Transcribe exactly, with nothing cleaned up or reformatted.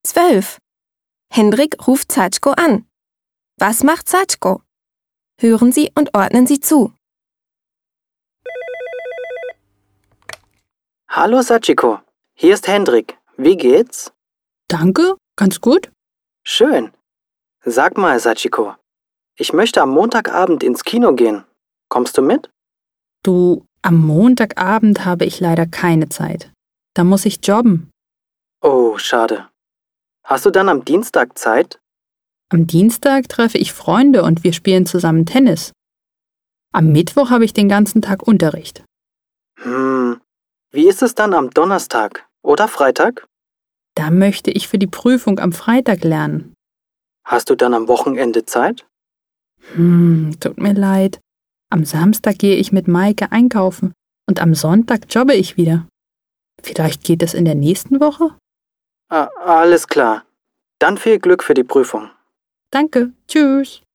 Zwölf. Hendrik ruft Sachko an. Was macht Sachko? Hören Sie und ordnen Sie zu. Hallo Sachiko, hier ist Hendrik. Wie geht's? Danke, ganz gut. Schön. Sag mal, Sachiko, ich möchte am Montagabend ins Kino gehen. Kommst du mit? Du, am Montagabend habe ich leider keine Zeit. Da muss ich jobben. Oh, schade. Hast du dann am Dienstag Zeit? Am Dienstag treffe ich Freunde und wir spielen zusammen Tennis. Am Mittwoch habe ich den ganzen Tag Unterricht. Hm, wie ist es dann am Donnerstag oder Freitag? Da möchte ich für die Prüfung am Freitag lernen. Hast du dann am Wochenende Zeit? Hm, tut mir leid. Am Samstag gehe ich mit Maike einkaufen und am Sonntag jobbe ich wieder. Vielleicht geht es in der nächsten Woche? Ah, alles klar. Dann viel Glück für die Prüfung. Danke, tschüss.